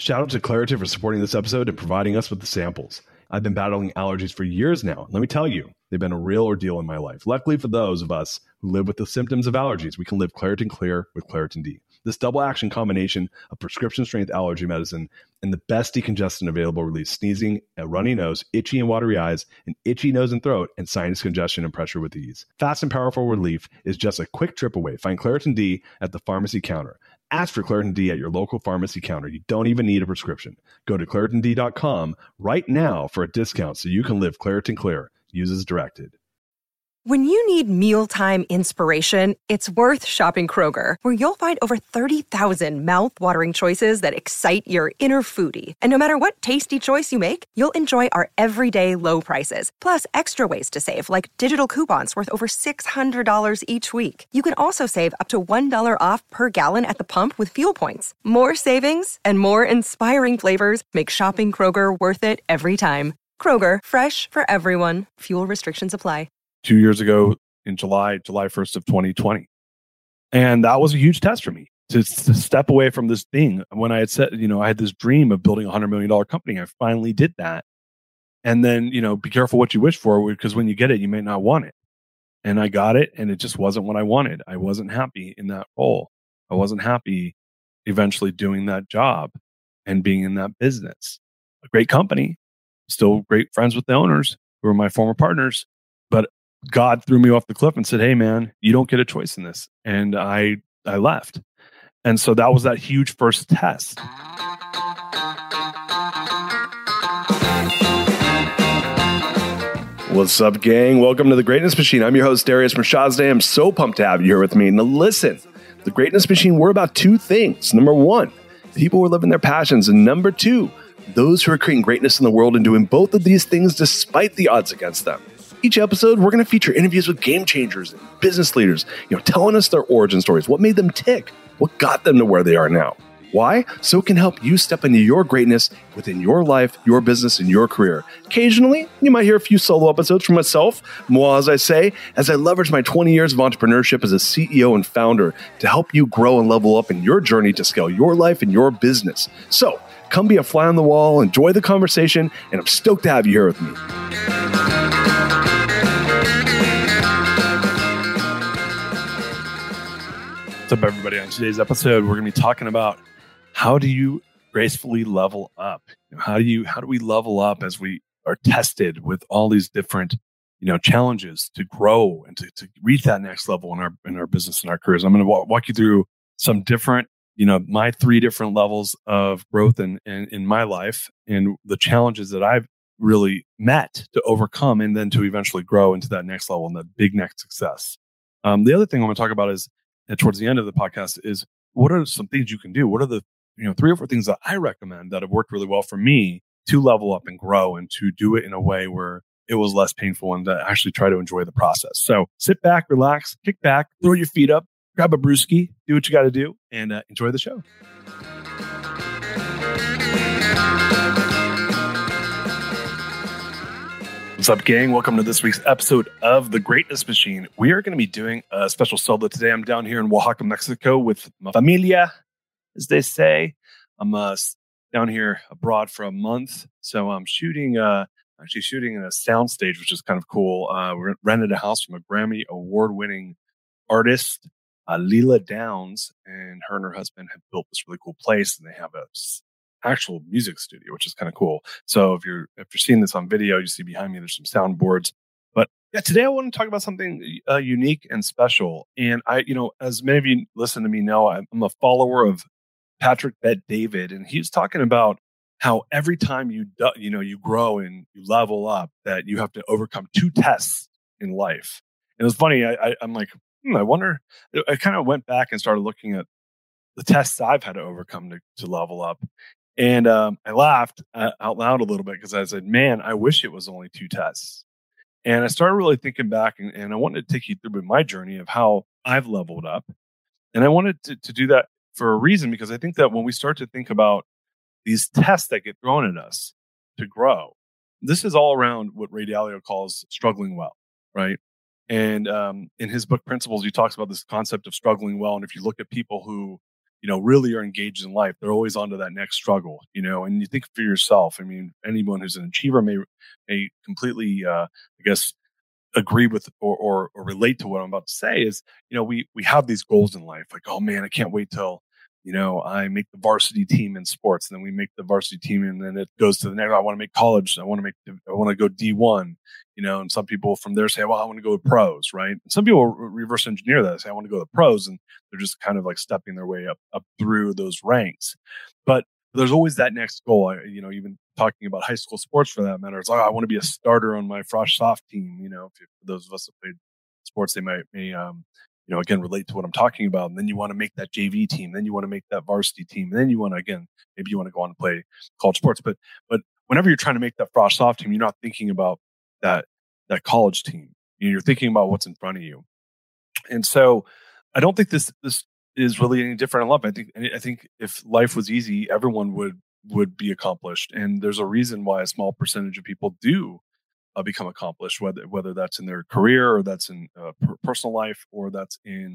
Shout out to Claritin for supporting this episode and providing us with the samples. I've been battling allergies for years now. Let me tell you, they've been a real ordeal in my life. Luckily for those of us who live with the symptoms of allergies, we can live Claritin Clear with Claritin D. This double action combination of prescription strength allergy medicine and the best decongestant available relieves sneezing, a runny nose, itchy and watery eyes, an itchy nose and throat, and sinus congestion and pressure with ease. Fast and powerful relief is just a quick trip away. Find Claritin D at the pharmacy counter. Ask for Claritin D at your local pharmacy counter. You don't even need a prescription. Go to ClaritinD.com right now for a discount so you can live Claritin Clear. Use as directed. When you need mealtime inspiration, it's worth shopping Kroger, where you'll find over 30,000 mouth-watering choices that excite your inner foodie. And no matter what tasty choice you make, you'll enjoy our everyday low prices, plus extra ways to save, like digital coupons worth over $600 each week. You can also save up to $1 off per gallon at the pump with fuel points. More savings and more inspiring flavors make shopping Kroger worth it every time. Kroger, fresh for everyone. Fuel restrictions apply. 2 years ago in July 1st of 2020. And that was a huge test for me to step away from this thing. When I had said, I had this dream of building a $100 million company. I finally did that. And then, be careful what you wish for, because when you get it, you may not want it. And I got it, and it just wasn't what I wanted. I wasn't happy in that role. I wasn't happy eventually doing that job and being in that business. A great company, still great friends with the owners who are my former partners, but God threw me off the cliff and said, "Hey, man, you don't get a choice in this." And I left. And so that was that huge first test. What's up, gang? Welcome to The Greatness Machine. I'm your host, Darius Mirshahzadeh. I'm so pumped to have you here with me. Now, listen, The Greatness Machine, we're about two things. Number one, people who are living their passions. And number two, those who are creating greatness in the world and doing both of these things despite the odds against them. Each episode, we're going to feature interviews with game changers and business leaders, telling us their origin stories, what made them tick, what got them to where they are now. Why? So it can help you step into your greatness within your life, your business, and your career. Occasionally, you might hear a few solo episodes from myself, moi, as I say, as I leverage my 20 years of entrepreneurship as a CEO and founder to help you grow and level up in your journey to scale your life and your business. So come be a fly on the wall, enjoy the conversation, and I'm stoked to have you here with me. What's up, everybody? On today's episode, we're going to be talking about how do you gracefully level up? How do we level up as we are tested with all these different, challenges to grow and to reach that next level in our business and our careers? I'm going to walk you through some different, my 3 different levels of growth in my life and the challenges that I've really met to overcome and then to eventually grow into that next level and that big next success. The other thing I want to talk about is, towards the end of the podcast, is what are some things you can do? What are the 3 or 4 things that I recommend that have worked really well for me to level up and grow and to do it in a way where it was less painful and to actually try to enjoy the process. So sit back, relax, kick back, throw your feet up, grab a brewski, do what you got to do, and enjoy the show. What's up, gang? Welcome to this week's episode of The Greatness Machine. We are going to be doing a special solo today. I'm down here in Oaxaca, Mexico with my familia, as they say. I'm down here abroad for a month. So I'm shooting in a soundstage, which is kind of cool. We rented a house from a Grammy award-winning artist, Leela Downs, and her husband have built this really cool place, and they have a actual music studio, which is kind of cool. So if you're seeing this on video, you see behind me there's some soundboards. But yeah, today I want to talk about something unique and special. And I, as many of you listen to me know, I'm a follower of Patrick Bet-David, and he's talking about how every time you grow and you level up, that you have to overcome 2 tests in life. And it was funny. I'm like, I wonder. I kind of went back and started looking at the tests I've had to overcome to level up. And I laughed out loud a little bit because I said, man, I wish it was only 2 tests. And I started really thinking back, and I wanted to take you through my journey of how I've leveled up. And I wanted to do that for a reason, because I think that when we start to think about these tests that get thrown at us to grow, this is all around what Ray Dalio calls struggling well, right? And in his book Principles, he talks about this concept of struggling well. And if you look at people who really are engaged in life, they're always on to that next struggle, and you think for yourself. I mean, anyone who's an achiever may completely, I guess, agree with or relate to what I'm about to say is, we have these goals in life. Like, oh man, I can't wait till, I make the varsity team in sports, and then we make the varsity team, and then it goes to the next. I want to make college. I want to go D1. And some people from there say, well, I want to go to pros, right? And some people reverse engineer that. Say, I want to go to pros, and they're just kind of like stepping their way up through those ranks. But there's always that next goal. Even talking about high school sports for that matter, it's like, I want to be a starter on my Frosh Soft team. For those of us that played sports, they may again relate to what I'm talking about. And then you want to make that JV team, then you want to make that varsity team, and then you want to maybe you want to go on and play college sports. But whenever you're trying to make that Frosh Soft team, you're not thinking about that college team. You're thinking about what's in front of you. And so I don't think this is really any different in life. I think if life was easy, everyone would be accomplished. And there's a reason why a small percentage of people do become accomplished, whether that's in their career, or that's in personal life, or that's in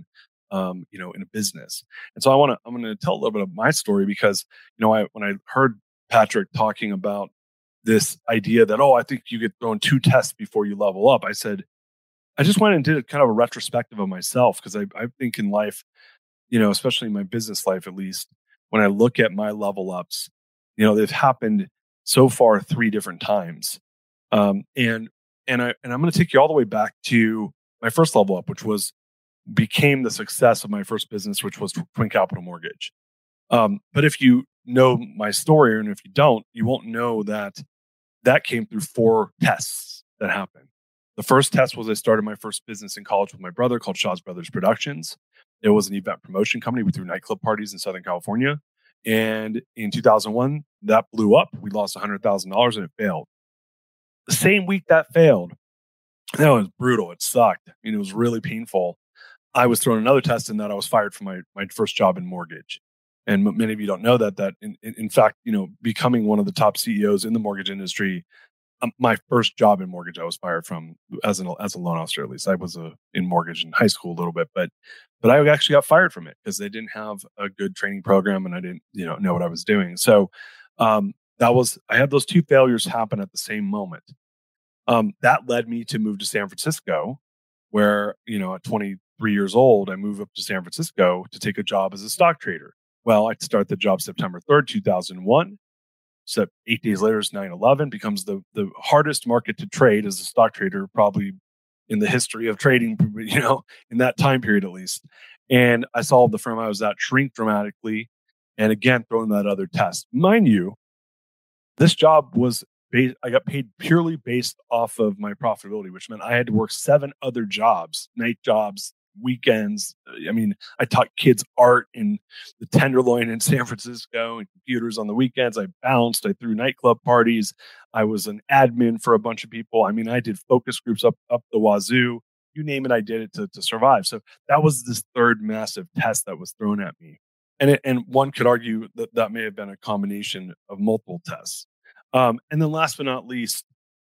in a business. And so I'm going to tell a little bit of my story, because when I heard Patrick talking about this idea that, I think you get thrown 2 tests before you level up, I said, I just went and did kind of a retrospective of myself, because I think in life, especially in my business life, at least, when I look at my level ups, they've happened so far 3 different times. And I'm going to take you all the way back to my first level up, which became the success of my first business, which was Twin Capital Mortgage. But if you know my story, and if you don't, you won't know that came through 4 tests that happened. The first test was I started my first business in college with my brother called Shaw's Brothers Productions. It was an event promotion company. We threw nightclub parties in Southern California. And in 2001, that blew up. We lost $100,000 and it failed. The same week that failed, that was brutal. It sucked. It was really painful. I was thrown another test, in that I was fired from my first job in mortgage. And many of you don't know that in fact, becoming one of the top CEOs in the mortgage industry, my first job in mortgage, I was fired from as a loan officer. At least I was in mortgage in high school a little bit, but I actually got fired from it because they didn't have a good training program, and I didn't know what I was doing. So I had those 2 failures happen at the same moment. That led me to move to San Francisco, where at 23 years old, I moved up to San Francisco to take a job as a stock trader. Well, I start the job September 3rd, 2001. So 8 days later is 9/11, becomes the hardest market to trade as a stock trader, probably in the history of trading, in that time period at least. And I saw the firm I was at shrink dramatically. And again, throwing that other test. Mind you, this job I got paid purely based off of my profitability, which meant I had to work 7 other jobs, night jobs, weekends. I mean, I taught kids art in the Tenderloin in San Francisco and computers on the weekends. I bounced. I threw nightclub parties. I was an admin for a bunch of people. I mean, I did focus groups up the wazoo. You name it, I did it to survive. So that was this 3rd massive test that was thrown at me. And one could argue that may have been a combination of multiple tests. And then last but not least,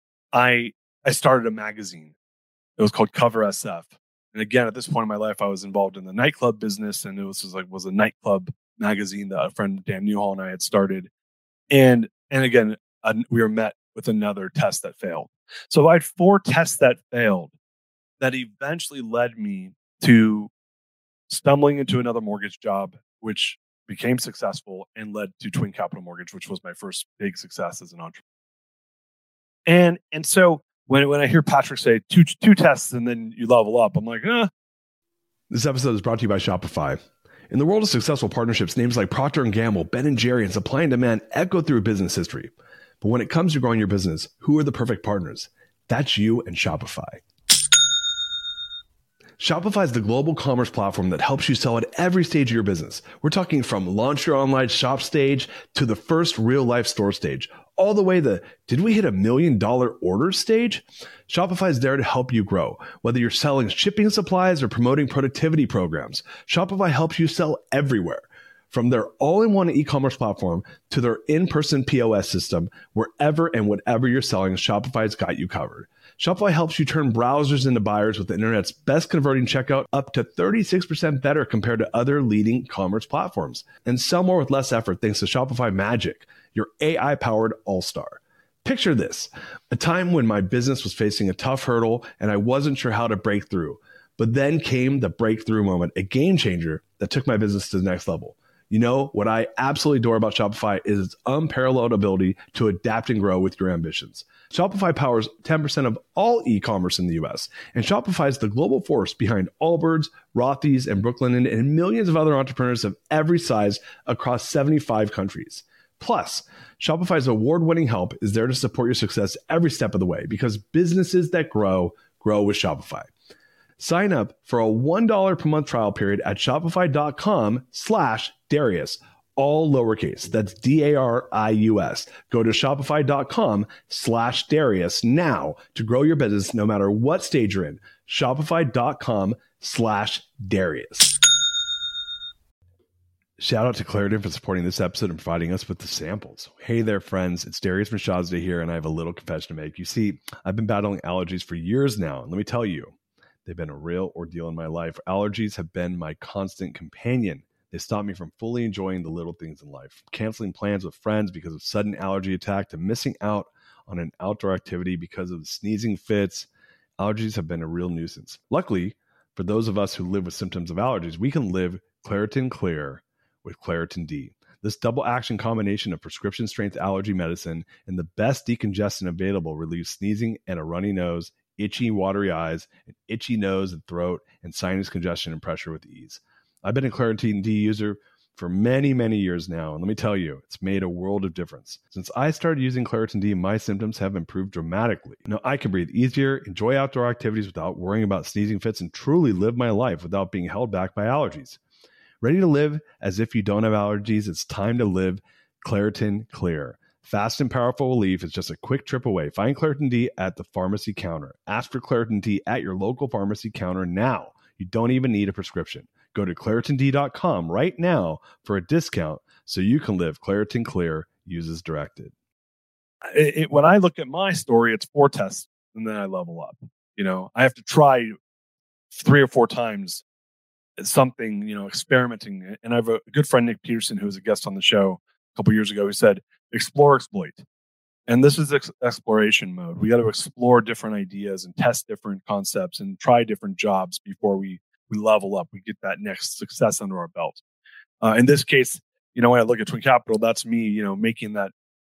I started a magazine. It was called Cover SF. And again, at this point in my life, I was involved in the nightclub business, and it was a nightclub magazine that a friend, Dan Newhall, and I had started. And again, we were met with another test that failed. So I had 4 tests that failed that eventually led me to stumbling into another mortgage job, which became successful and led to Twin Capital Mortgage, which was my first big success as an entrepreneur. And so when I hear Patrick say two tests and then you level up, I'm like, This episode is brought to you by Shopify. In the world of successful partnerships, names like Procter & Gamble, Ben & Jerry, and Supply and Demand echo through business history. But when it comes to growing your business, who are the perfect partners? That's you and Shopify. Shopify is the global commerce platform that helps you sell at every stage of your business. We're talking from launch your online shop stage to the first real life store stage, all the way to, did we hit $1 million order stage? Shopify is there to help you grow. Whether you're selling shipping supplies or promoting productivity programs, Shopify helps you sell everywhere. From their all-in-one e-commerce platform to their in-person POS system, wherever and whatever you're selling, Shopify's got you covered. Shopify helps you turn browsers into buyers with the internet's best converting checkout, up to 36% better compared to other leading commerce platforms. And sell more with less effort thanks to Shopify Magic, your AI-powered all-star. Picture this, a time when my business was facing a tough hurdle and I wasn't sure how to break through. But then came the breakthrough moment, a game changer that took my business to the next level. You know, what I absolutely adore about Shopify is its unparalleled ability to adapt and grow with your ambitions. Shopify powers 10% of all e-commerce in the US, and Shopify is the global force behind Allbirds, Rothy's, and Brooklinen, and millions of other entrepreneurs of every size across 75 countries. Plus, Shopify's award-winning help is there to support your success every step of the way because businesses that grow with Shopify. Sign up for a $1 per month trial period at shopify.com/Darius, all lowercase. That's Darius. Go to shopify.com/Darius now to grow your business no matter what stage you're in. Shopify.com/Darius. Shout out to Claritin for supporting this episode and providing us with the samples. Hey there, friends. It's Darius Mirshahzadeh here, and I have a little confession to make. You see, I've been battling allergies for years now, and let me tell you, they've been a real ordeal in my life. Allergies have been my constant companion. They stop me from fully enjoying the little things in life, from canceling plans with friends because of sudden allergy attack to missing out on an outdoor activity because of the sneezing fits. Allergies have been a real nuisance. Luckily, for those of us who live with symptoms of allergies, we can live Claritin Clear with Claritin D. This double-action combination of prescription-strength allergy medicine and the best decongestant available relieves sneezing and a runny nose, itchy, watery eyes, an itchy nose and throat, and sinus congestion and pressure with ease. I've been a Claritin D user for many, many years now, and let me tell you, it's made a world of difference. Since I started using Claritin D, my symptoms have improved dramatically. Now, I can breathe easier, enjoy outdoor activities without worrying about sneezing fits, and truly live my life without being held back by allergies. Ready to live as if you don't have allergies? It's time to live Claritin Clear. Fast and powerful relief is just a quick trip away. Find Claritin D at the pharmacy counter. Ask for Claritin D at your local pharmacy counter now. You don't even need a prescription. Go to ClaritinD.com right now for a discount so you can live Claritin Clear. Use as directed. When I look at my story, it's 4 tests and then I level up. You know, I have to try 3 or 4 times something, you know, experimenting. And I have a good friend, Nick Peterson, who was a guest on the show a couple years ago, who said, explore, exploit. And this is exploration mode. We got to explore different ideas and test different concepts and try different jobs before we level up. We get that next success under our belt. In this case, you know, when I look at Twin Capital, that's me, you know, making that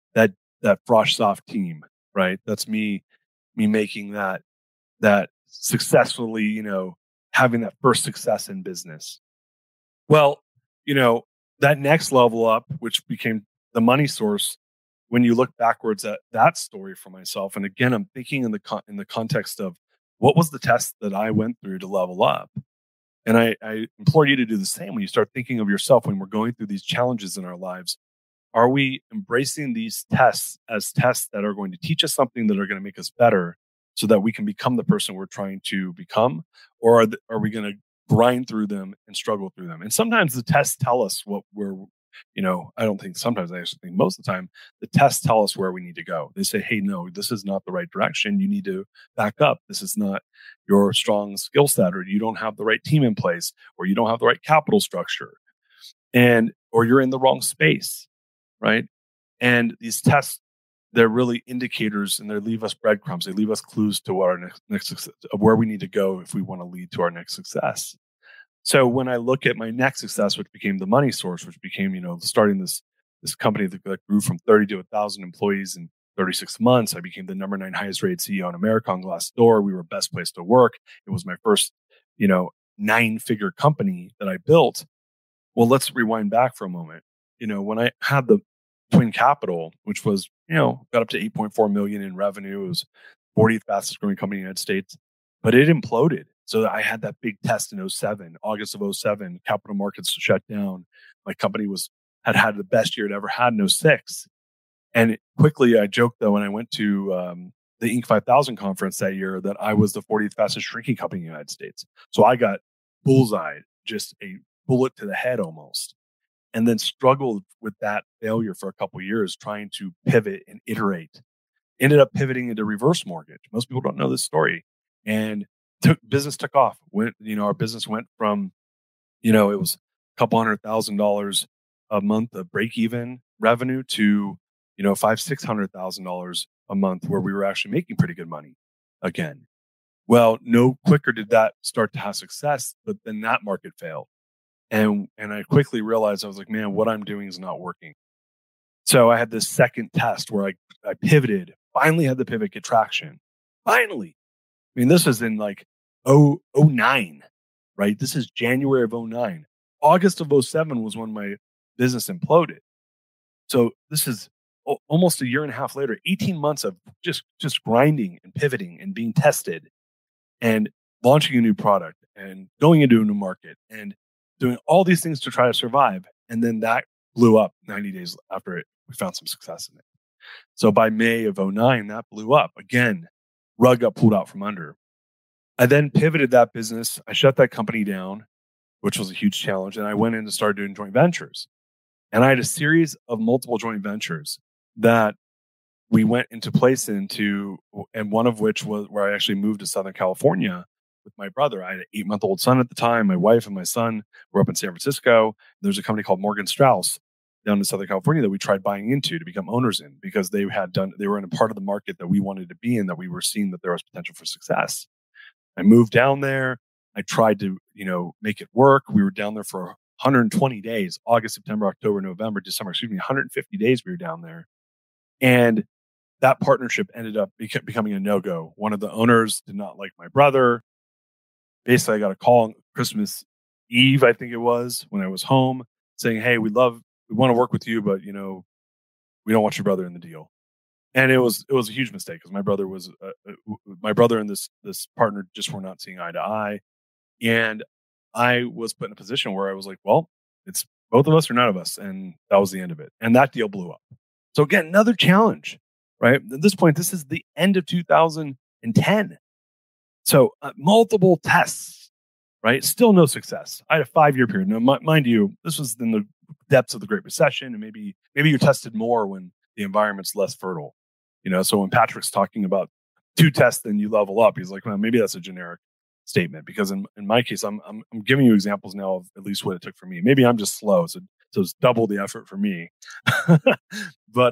Frosh Soft team, right? That's me making that successfully, you know, having that first success in business. Well, you know, that next level up, which became the money source, when you look backwards at that story for myself, and again, I'm thinking in the context of what was the test that I went through to level up. And I implore you to do the same when you start thinking of yourself when we're going through these challenges in our lives. Are we embracing these tests as tests that are going to teach us something that are going to make us better so that we can become the person we're trying to become? Or are we going to grind through them and struggle through them? And sometimes the tests tell us what we're, you know, I don't think sometimes, I actually think most of the time, the tests tell us where we need to go. They say, hey, no, this is not the right direction. You need to back up. This is not your strong skill set, or you don't have the right team in place, or you don't have the right capital structure, or you're in the wrong space, right? And these tests, they're really indicators, and they leave us breadcrumbs. They leave us clues to what our next success, of where we need to go if we want to lead to our next success. So when I look at my next success, which became the money source, which became, you know, starting this company that grew from 30 to 1,000 employees in 36 months, I became the number 9 highest rated CEO in America on Glassdoor. We were best place to work. It was my first, you know, 9-figure company that I built. Well, let's rewind back for a moment. You know, when I had the Twin Capital, which was, you know, got up to 8.4 million in revenue. It was 40th fastest growing company in the United States, but it imploded. So I had that big test in August of 07, capital markets shut down. My company had the best year it ever had in 06. And quickly, I joked though, when I went to the Inc. 5000 conference that year, that I was the 40th fastest shrinking company in the United States. So I got bullseye, just a bullet to the head almost. and then struggled with that failure for a couple of years, trying to pivot and iterate. Ended up pivoting into reverse mortgage. Most people don't know this story, and business took off. Our business went from, it was a couple $100,000 a month of break even revenue to, $500,000-$600,000 a month, where we were actually making pretty good money again. Well, no quicker did that start to have success, but then that market failed. And I quickly realized, I was like, man, what I'm doing is not working. So I had this second test where I pivoted, finally had the pivot get traction. Finally. I mean, this is in like 09, right? This is January of 09. August of 07 was when my business imploded. So this is almost a year and a half later, 18 months of just grinding and pivoting and being tested and launching a new product and going into a new market and doing all these things to try to survive. And then that blew up 90 days after we found some success in it. So by May of 09, that blew up. Again, rug got pulled out from under. I then pivoted that business. I shut that company down, which was a huge challenge. And I went in and started doing joint ventures. And I had a series of multiple joint ventures that we went into place into, and one of which was where I actually moved to Southern California with my brother. I had an 8-month-old son at the time. My wife and my son were up in San Francisco. There's a company called Morgan Strauss down in Southern California that we tried buying into to become owners in, because they were in a part of the market that we wanted to be in, that we were seeing that there was potential for success. I moved down there. I tried to, make it work. We were down there for 120 days, August, September, October, November, December, 150 days we were down there. And that partnership ended up becoming a no-go. One of the owners did not like my brother. Basically, I got a call on Christmas Eve, I think it was, when I was home, saying, hey, we want to work with you, but, we don't want your brother in the deal. And it was a huge mistake, because my brother and this partner just were not seeing eye to eye. And I was put in a position where I was like, well, it's both of us or none of us. And that was the end of it. And that deal blew up. So again, another challenge, right? At this point, this is the end of 2010. So multiple tests, right? Still no success. I had a 5-year period. Now, mind you, this was in the depths of the Great Recession, and maybe you're tested more when the environment's less fertile. So when Patrick's talking about 2 tests, then you level up, he's like, well, maybe that's a generic statement, because in my case, I'm giving you examples now of at least what it took for me. Maybe I'm just slow, so it's double the effort for me. But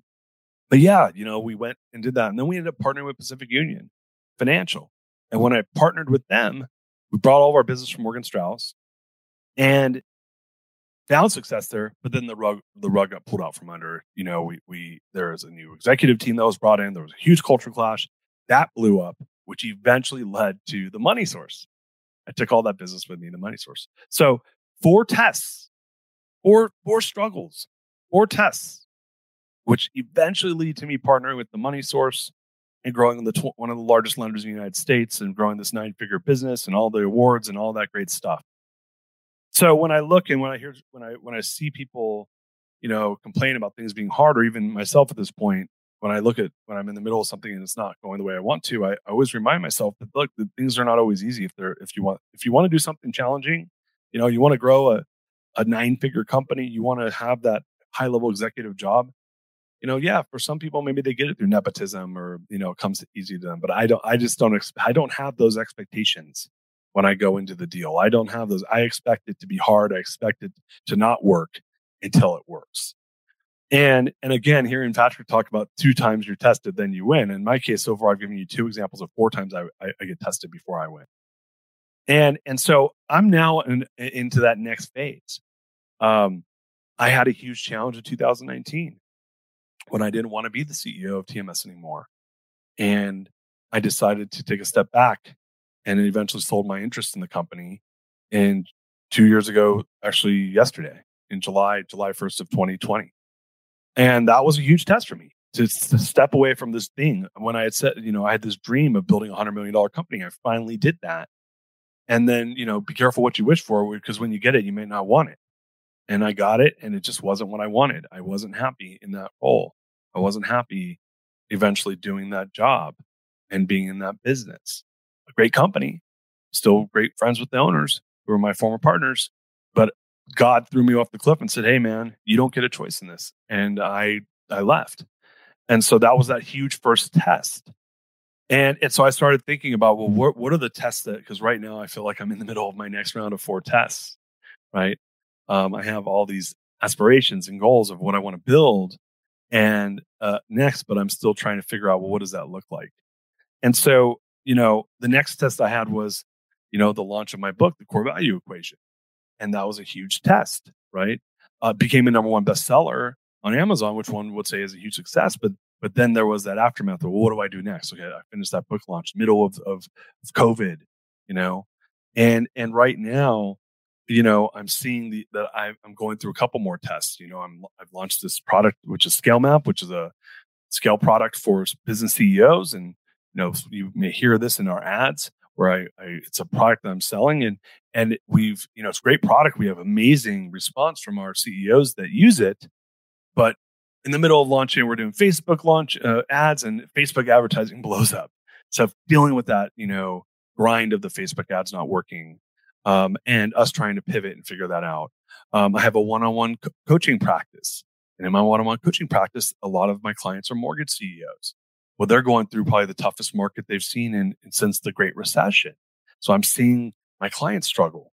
yeah, we went and did that, and then we ended up partnering with Pacific Union Financial. And when I partnered with them, we brought all of our business from Morgan Strauss and found success there. But then the rug got pulled out from under. There was a new executive team that was brought in. There was a huge culture clash that blew up, which eventually led to the Money Source. I took all that business with me, the Money Source. So 4 tests, 4 struggles, 4 tests, which eventually lead to me partnering with the Money Source and growing one of the largest lenders in the United States, and growing this 9-figure business and all the awards and all that great stuff. So when I look and when I see people, complain about things being hard, or even myself at this point, when I'm in the middle of something and it's not going the way I want to, I always remind myself that, look, the things are not always easy. If you want to do something challenging, you want to grow a 9-figure company, you want to have that high level executive job. For some people, maybe they get it through nepotism, or, it comes easy to them, but I don't have those expectations when I go into the deal. I don't have those. I expect it to be hard. I expect it to not work until it works. And again, hearing Patrick talk about 2 times you're tested, then you win. In my case, so far, I've given you 2 examples of 4 times I get tested before I win. And so I'm now into that next phase. I had a huge challenge in 2019 when I didn't want to be the CEO of TMS anymore. And I decided to take a step back, and eventually sold my interest in the company. And 2 years ago, actually yesterday, in July 1st of 2020. And that was a huge test for me to step away from this thing. When I had said, I had this dream of building a $100 million company, I finally did that. And then, be careful what you wish for, because when you get it, you may not want it. And I got it, and it just wasn't what I wanted. I wasn't happy in that role. I wasn't happy eventually doing that job and being in that business. A great company, still great friends with the owners who were my former partners, but God threw me off the cliff and said, "Hey, man, you don't get a choice in this." And I left. And so that was that huge first test. And so I started thinking about, well, what are the tests that, because right now I feel like I'm in the middle of my next round of 4 tests, right? I have all these aspirations and goals of what I want to build and next, but I'm still trying to figure out, well, what does that look like? And so, the next test I had was, the launch of my book, The Core Value Equation. And that was a huge test, right? Became a #1 bestseller on Amazon, which one would say is a huge success. But then there was that aftermath of, well, what do I do next? Okay, I finished that book launch, middle of COVID, and right now, I'm seeing that I'm going through a couple more tests. I've launched this product, which is Scale Map, which is a scale product for business CEOs, and you may hear this in our ads where it's a product that I'm selling, and we've it's a great product. We have amazing response from our CEOs that use it, but in the middle of launching, we're doing Facebook launch ads, and Facebook advertising blows up. So dealing with that, grind of the Facebook ads not working, and us trying to pivot and figure that out. I have a one-on-one coaching practice, and in my one-on-one coaching practice, a lot of my clients are mortgage CEOs. Well, they're going through probably the toughest market they've seen since the Great Recession. So I'm seeing my clients struggle,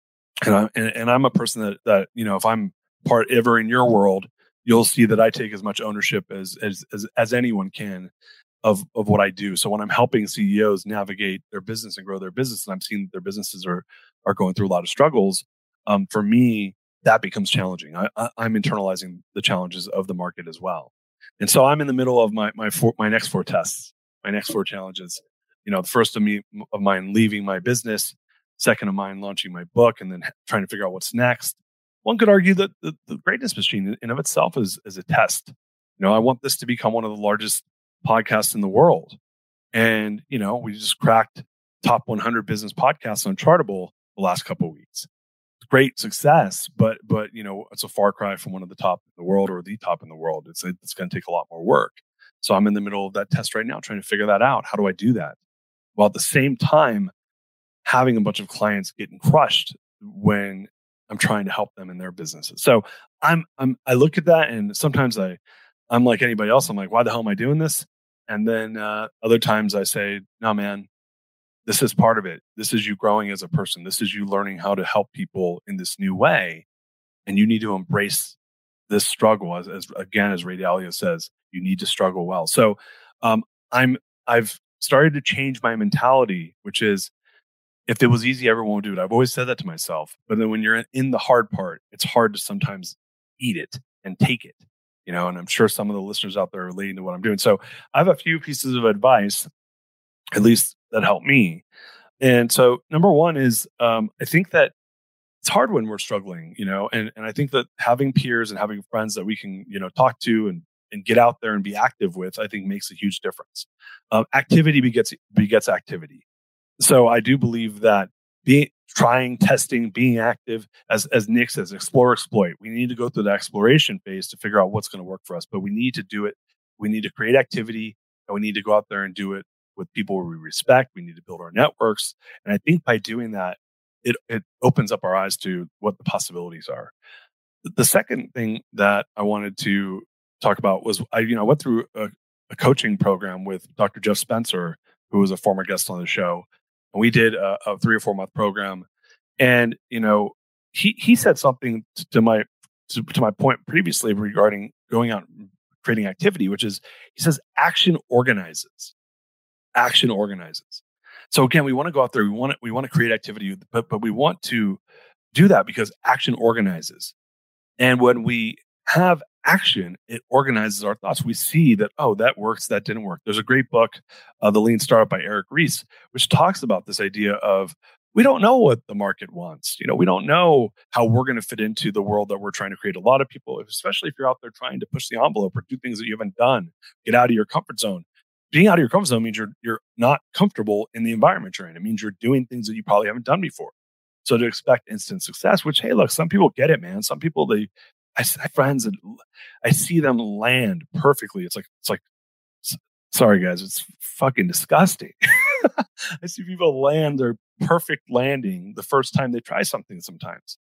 and I'm a person that if I'm part ever in your world, you'll see that I take as much ownership as anyone can of what I do. So when I'm helping CEOs navigate their business and grow their business, and I'm seeing that their businesses are going through a lot of struggles, for me, that becomes challenging. I'm internalizing the challenges of the market as well. And so I'm in the middle of my next 4 tests, my next 4 challenges. The first of mine leaving my business, second of mine launching my book, and then trying to figure out what's next. One could argue that the Greatness Machine in of itself is a test. I want this to become one of the largest podcasts in the world. And, we just cracked top 100 business podcasts on Chartable the last couple of weeks. Great success, but it's a far cry from one of the top in the world or the top in the world. It's going to take a lot more work. So I'm in the middle of that test right now, trying to figure that out. How do I do that? While at the same time, having a bunch of clients getting crushed when I'm trying to help them in their businesses. So I look at that, and sometimes I'm like anybody else. I'm like, why the hell am I doing this? And then other times I say, no, man, this is part of it. This is you growing as a person. This is you learning how to help people in this new way. And you need to embrace this struggle. As Ray Dalio says, you need to struggle well. So I've started to change my mentality, which is, if it was easy, everyone would do it. I've always said that to myself. But then when you're in the hard part, it's hard to sometimes eat it and take it, and I'm sure some of the listeners out there are relating to what I'm doing. So I have a few pieces of advice, at least that help me. And so number one is, I think that it's hard when we're struggling, and I think that having peers and having friends that we can, talk to and get out there and be active with, I think makes a huge difference. Activity begets activity. So I do believe that testing, being active, as Nick says, explore, exploit. We need to go through the exploration phase to figure out what's going to work for us, but we need to do it. We need to create activity, and we need to go out there and do it with people we respect. We need to build our networks. And I think by doing that, it opens up our eyes to what the possibilities are. The second thing that I wanted to talk about was I went through a coaching program with Dr. Jeff Spencer, who was a former guest on the show. And we did a 3 or 4 month program. And, he said something to my point previously regarding going out and creating activity, which is, he says, action organizes. Action organizes. So again, we want to go out there. We want to create activity, but we want to do that because action organizes. And when we have action, it organizes our thoughts. We see that, oh, that works, that didn't work. There's a great book, The Lean Startup by Eric Ries, which talks about this idea of, we don't know what the market wants. We don't know how we're going to fit into the world that we're trying to create. A lot of people, especially if you're out there trying to push the envelope or do things that you haven't done, get out of your comfort zone. Being out of your comfort zone means you're not comfortable in the environment you're in. It means you're doing things that you probably haven't done before. So to expect instant success, which, hey, look, some people get it, man. Some people, I have friends that I see them land perfectly. It's like, sorry guys, it's fucking disgusting. I see people land their perfect landing the first time they try something sometimes.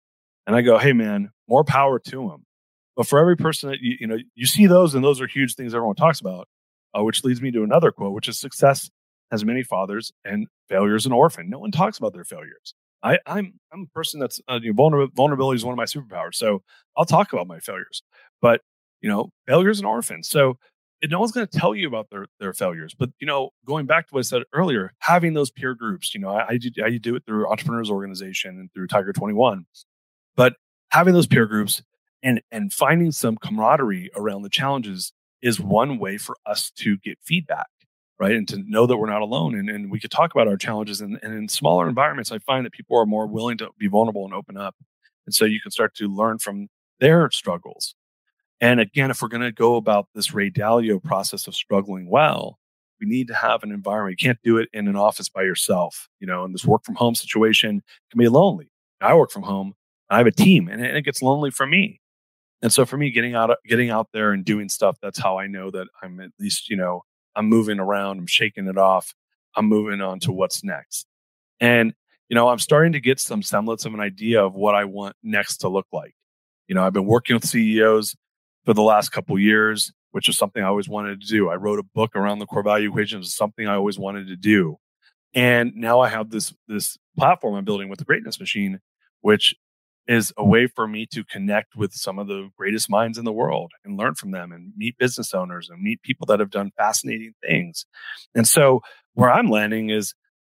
And I go, hey man, more power to them. But for every person that you see those, and those are huge things everyone talks about, which leads me to another quote, which is success has many fathers and failure is an orphan. No one talks about their failures. I'm a person that's vulnerability is one of my superpowers. So I'll talk about my failures, but failure is an orphan. So no one's going to tell you about their failures. But going back to what I said earlier, having those peer groups, I do it through Entrepreneurs Organization and through Tiger 21. But having those peer groups and finding some camaraderie around the challenges is one way for us to get feedback, right? And to know that we're not alone. And we could talk about our challenges. And in smaller environments, I find that people are more willing to be vulnerable and open up. And so you can start to learn from their struggles. And again, if we're going to go about this Ray Dalio process of struggling well, we need to have an environment. You can't do it in an office by yourself. And this work from home situation can be lonely. I work from home. I have a team, and it gets lonely for me. And so for me, getting out there and doing stuff, that's how I know that I'm at least, I'm moving around, I'm shaking it off, I'm moving on to what's next. And, I'm starting to get some semblance of an idea of what I want next to look like. I've been working with CEOs for the last couple of years, which is something I always wanted to do. I wrote a book around the core value equation, which is something I always wanted to do. And now I have this platform I'm building with the Greatness Machine, which is a way for me to connect with some of the greatest minds in the world and learn from them and meet business owners and meet people that have done fascinating things. And so where I'm landing is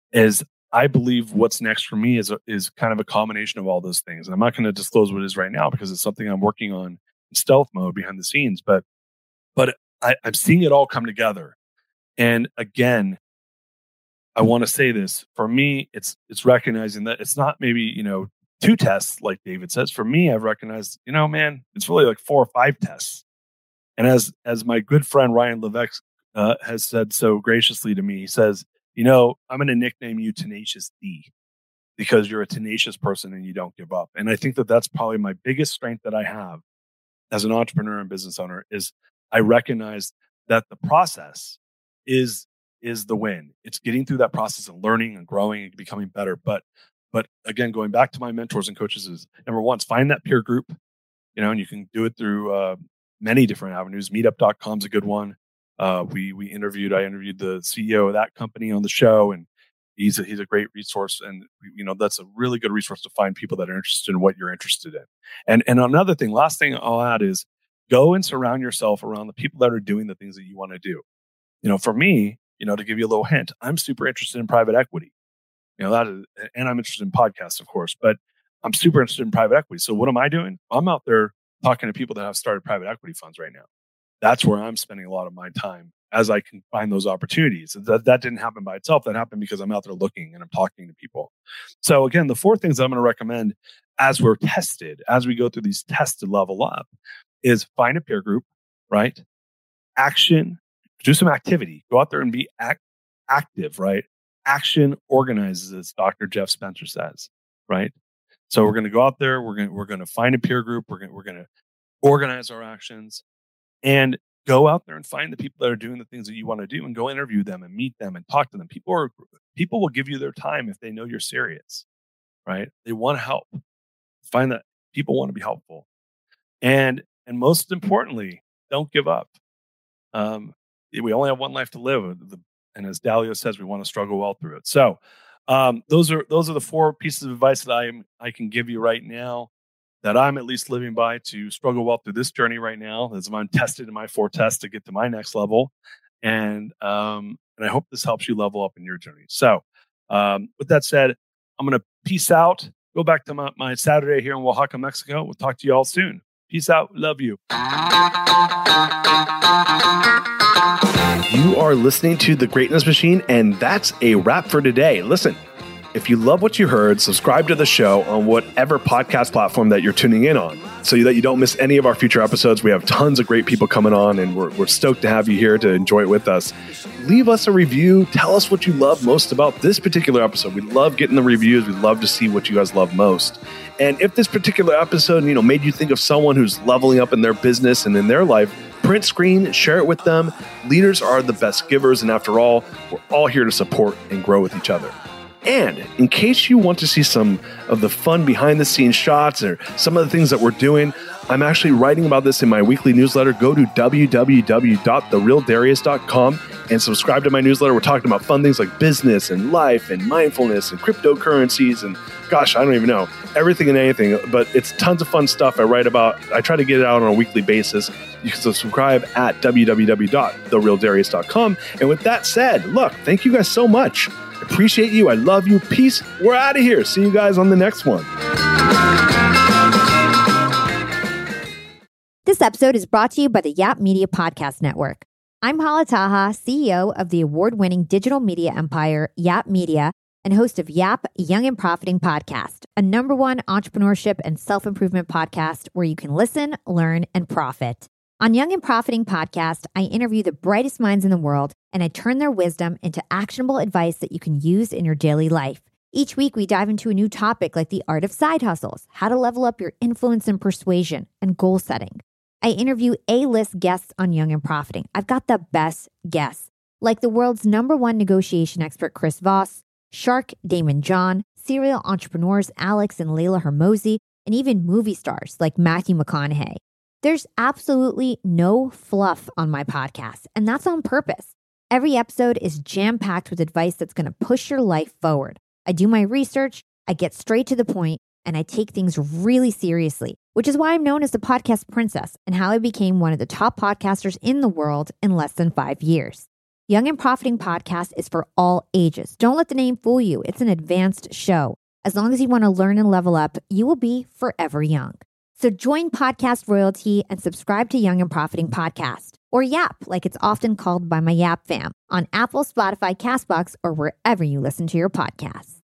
I believe what's next for me is kind of a combination of all those things. And I'm not going to disclose what it is right now because it's something I'm working on in stealth mode behind the scenes, but I'm seeing it all come together. And again, I want to say this, for me, it's recognizing that it's not maybe, 2 tests, like David says. For me, I've recognized, man, it's really like 4 or 5 tests. And as my good friend Ryan Levesque has said so graciously to me, he says, I'm going to nickname you Tenacious D because you're a tenacious person and you don't give up. And I think that that's probably my biggest strength that I have as an entrepreneur and business owner is I recognize that the process is the win. It's getting through that process and learning and growing and becoming better. But again, going back to my mentors and coaches is number one, find that peer group, and you can do it through many different avenues. Meetup.com is a good one. I interviewed the CEO of that company on the show, and he's a great resource. And that's a really good resource to find people that are interested in what you're interested in. And another thing, last thing I'll add is go and surround yourself around the people that are doing the things that you want to do. For me, to give you a little hint, I'm super interested in private equity. And I'm interested in podcasts, of course, but I'm super interested in private equity. So what am I doing? I'm out there talking to people that have started private equity funds right now. That's where I'm spending a lot of my time as I can find those opportunities. That didn't happen by itself. That happened because I'm out there looking and I'm talking to people. So again, the 4 things I'm going to recommend as we go through these tests to level up is find a peer group, right? Action, do some activity, go out there and be active, right? Action organizes, as Dr. Jeff Spencer says, right? So we're going to go out there. We're going to find a peer group. We're going to organize our actions and go out there and find the people that are doing the things that you want to do and go interview them and meet them and talk to them. People will give you their time if they know you're serious, right? They want to help. Find that people want to be helpful, and most importantly, don't give up. We only have one life to live. And as Dalio says, we want to struggle well through it. So those are the 4 pieces of advice that I can give you right now that I'm at least living by to struggle well through this journey right now as I'm tested in my 4 tests to get to my next level. And I hope this helps you level up in your journey. So with that said, I'm going to peace out, go back to my Saturday here in Oaxaca, Mexico. We'll talk to you all soon. Peace out. Love you. You are listening to The Greatness Machine, and that's a wrap for today. Listen, if you love what you heard, subscribe to the show on whatever podcast platform that you're tuning in on so that you don't miss any of our future episodes. We have tons of great people coming on, and we're stoked to have you here to enjoy it with us. Leave us a review. Tell us what you love most about this particular episode. We love getting the reviews. We love to see what you guys love most. And if this particular episode, made you think of someone who's leveling up in their business and in their life, print screen, share it with them. Leaders are the best givers. And after all, we're all here to support and grow with each other. And in case you want to see some of the fun behind the scenes shots or some of the things that we're doing, I'm actually writing about this in my weekly newsletter. Go to www.therealdarius.com and subscribe to my newsletter. We're talking about fun things like business and life and mindfulness and cryptocurrencies and gosh, I don't even know, everything and anything, but it's tons of fun stuff I write about. I try to get it out on a weekly basis. You can subscribe at www.therealdarius.com. And with that said, look, thank you guys so much. Appreciate you. I love you. Peace. We're out of here. See you guys on the next one. This episode is brought to you by the Yap Media Podcast Network. I'm Hala Taha, CEO of the award-winning digital media empire, Yap Media, and host of Yap Young and Profiting Podcast, a #1 entrepreneurship and self-improvement podcast where you can listen, learn, and profit. On Young and Profiting Podcast, I interview the brightest minds in the world, and I turn their wisdom into actionable advice that you can use in your daily life. Each week, we dive into a new topic like the art of side hustles, how to level up your influence and persuasion, and goal setting. I interview A-list guests on Young and Profiting. I've got the best guests, like the world's #1 negotiation expert, Chris Voss, Shark Damon John, serial entrepreneurs Alex and Layla Hermosi, and even movie stars like Matthew McConaughey. There's absolutely no fluff on my podcast, and that's on purpose. Every episode is jam-packed with advice that's going to push your life forward. I do my research, I get straight to the point, and I take things really seriously, which is why I'm known as the podcast princess and how I became one of the top podcasters in the world in less than 5 years. Young and Profiting Podcast is for all ages. Don't let the name fool you. It's an advanced show. As long as you want to learn and level up, you will be forever young. So join Podcast Royalty and subscribe to Young and Profiting Podcast, or YAP, like it's often called by my YAP fam, on Apple, Spotify, CastBox, or wherever you listen to your podcasts.